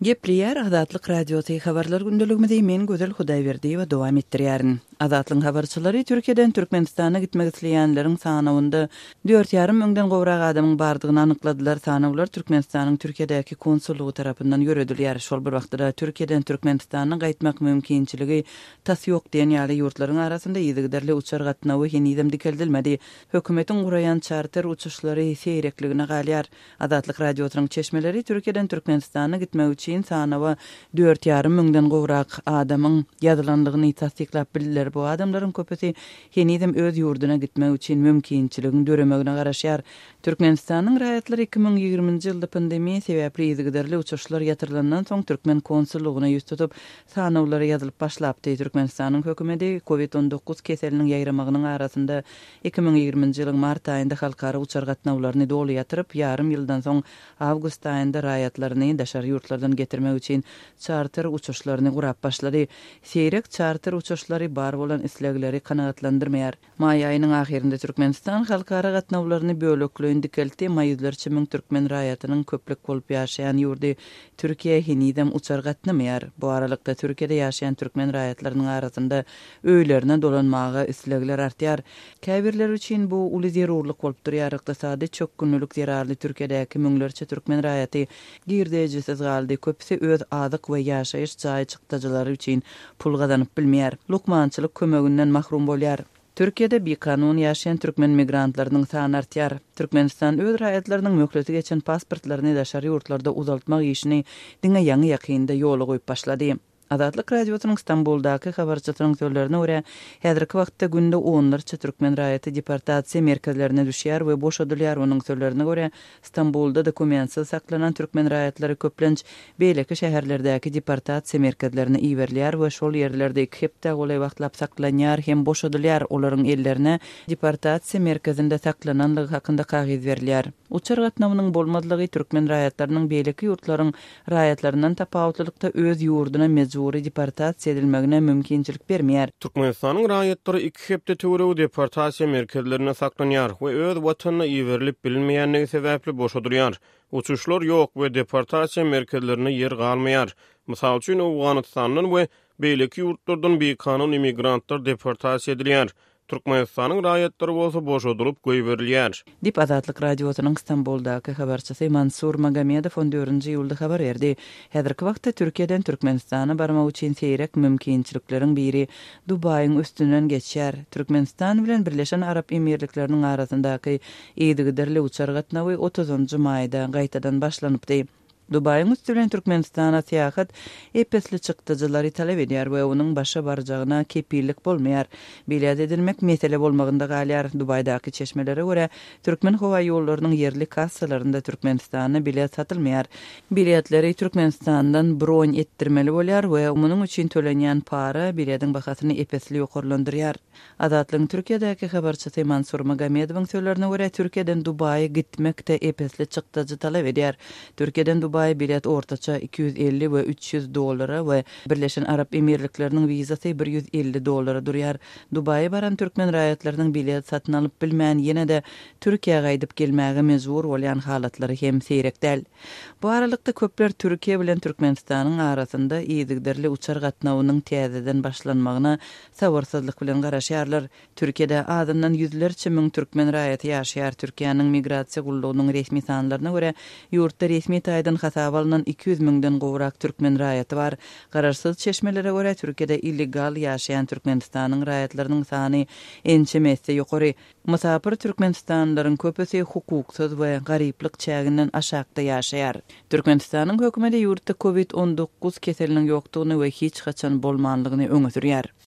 Gepliyer Azatlyk Radiosu habarlar gündəligimizde men Gözel Hudaýberdi we dowam etdirýärin. Azatlyk habarçylary Türkiýeden Türkmenistana gitmek isleýänleriň sanawynda 4,5 müňden gowrak adamyň bardygyny anykladylar. Sanawlar Türkmenistanyň Türkiýedäki konsullugy tarapyndan ýöredilýär. Şol bir wagtda Türkiýeden Türkmenistana gaýtmak mümkinçiligi tas ýok diýen ýaly ýurtlaryň arasynda ýygyderli uçar gatnawy henidem dikeldilmedi. Hökümetiň guraýan charter uçuşlary seýrekligine galýar. Azatlyk Radiosynyň çeşmeleri Türkiýeden Türkmenistana gitmek üçin sanawa 4,5 müňden gowrak adamyň ýazylandygyny tasdiklap bildiler. Bu adamlaryň köpüsi henidem öz ýurduna gitmek üçin mümkinçiligini göremegine garaşýar. Türkmenistanyň raýatlary 2020-nji ýylda pandemiýa sebäpli ýygyderli uçuşlar ýatyrylandan soň Türkmen konsullugyna ýüz tutup sanawlary ýazylyp başlapdy. Türkmenistanyň hökümeti COVID-19 keseliniň ýaýramagynyň arasynda 2020-nji ýylyň mart aýynda halkara uçar gatnawlaryny doly ýatyryp, ýarym ýyldan soň awgust aýynda raýatlaryny daşary ýurtlardan getirmek üçin charter uçuşlaryny gurap başlady. Seýrek charter uçuşlary bar bolan islegleri kanagatlandyrmaýar. May aýynyň ahirinde Türkmenistan halkara gatnawlaryny bölekleýin dikeldi. Maýüzlerçe müň türkmen raýatynyň köplük bolup ýaşaýan ýurdy Türkiýe henidem uçar gatnamaýar. Bu aralykda Türkiýede ýaşaýan türkmen raýatlarynyň arasynda öýlerine dolanmagy islegler artýar. Käbirler üçin bu uly zerurlyk bolup durýar. Ykdysady çökkünlük zerarly Türkiýedäki müňlerçe türkmen raýaty girdejisiz galdy. Köpüsi öz adyk we ýaşaýyş jaý çykdyjylary üçin pul gazanyp bilmeýär. Lukmançylyk kömeginden mahrum bolýar. Türkiýede bir kanun ýaşaýan türkmen migrantlarynyň sany artýar. Türkmenistan öz raýatlarynyň möhleti geçen pasportlaryny daşary ýurtlarda uzaltmak işini diňe ýangy ýakynda ýola goýup başlady. Azatlyk Radiosynyň Istanbuldaky habarçylaryň sözlerine görä, häzirki wagtda günde onlarça türkmen raýaty deportasiýa merkezlerine düşýär we boşadylýar. Onuň sözlerine görä, Istanbulda dokumentsyz saklanan türkmen raýatlary köplenç beýleki şäherlerdäki deportasiýa merkezlerine iýerilýär we şol ýerlerde hepde golay wagtlap saklanýar hem boşadylýar. Olaryň ellerine deportasiýa merkezinde saklananlygy hakynda kagyz berilýär. Uçar gatnawynyň bolmadlygy türkmen raýatlarynyň beýleki ýurtlaryň raýatlarynyň tapawutlykda öz ýurduna mejburi deportasiýa edilmegine mümkinçilik bermeýär. Türkmenistanyň raýatlary 2 hepde töwereg deportasiýa merkezlerine saklanýar we öz watanyna iýerilip bilinmeýänligi sebäpli boşadylýar. Uçuşlar ýok we deportasiýa merkezlerine ýer galmaýar. Mysal üçin Awganystanyň we beýleki ýurtlardan bir kanun immigrantlar deportasiýa edilýär. Türkmenistanyň raýatlary bolsa boşadylyp goýberilýär. Dip Azatlyk Radiosynyň Istanbuldaky habarçysy Mansur Magamedow 14-nji ýylda habar berdi. Häzirki wagtda Türkiýeden Türkmenistana barmak üçin seýrek mümkinçilikleriň biri Dubaýyň üstünden geçýär. Türkmenistan bilen Birleşen Arap Emirlikläriniň arasyndaky ýygyderli uçar gatnawy 30-njy maýda gaýtadan başlanypdy. Dubaýyň üstünden Türkmenistana seýahat epesli çykdyjylary talep edýär we onuň başa barjagyna kepillik bolmaýar. Bilet edilmek mesele bolmagynda galýar. Dubaýdaky çeşmelere görä türkmen howa ýollarynyň yerli kassalarynda Türkmenistana bilet satylmaýar. Biletleri Türkmenistandan bron etdirmeli bolýar we onuň üçin tölenýän para biletiň bahasyny epesli ýokarlandyrýar. Azatlyň Türkiýedäki habarçysy Mansur Magamedowyň sözlerine görä Türkiýeden Dubaýa gitmekde epesli çykdyjy talep edýär. Türkiýeden Dubaýa bilet ortaça $250 we $300 we Birleşen Arap Emirlikläriniň wizasy $150 durýar. Dubaýa baran türkmen raýatlarynyň bilet satyn alyp bilmän ýene-de Türkiýäge gaýdyp gelmäge mejbur bolýan halatlary hem seýrekdäl. Bu aralykda köpler Türkiýe bilen Türkmenistanyň arasynda ýygyderli uçar gatnawynyň täzeden başlanmagyna sabarsyzlyk bilen garaşýarlar. Türkiýede adamdan ýüzlerçe müň türkmen raýaty ýaşaýar. Türkiýanyň migrasiýa gullugynyň resmi sanlaryna görä ýurtda resmi taýdan hasap alynan 200 müňden gowrak türkmen raýaty bar. Gararsyz çeşmelere görä Türkiýede illegal ýaşaýan Türkmenistanyň raýatlarynyň sany ençe messe ýokary. Musapir Türkmenistanlaryň köpüsi hukuksyz we garyplyk çäginden aşakda ýaşaýar. Türkmenistanyň hökümeti ýurtda COVID-19 keseliniň ýokdugyny we hiç haçan bolmanlygyny öňe sürýär.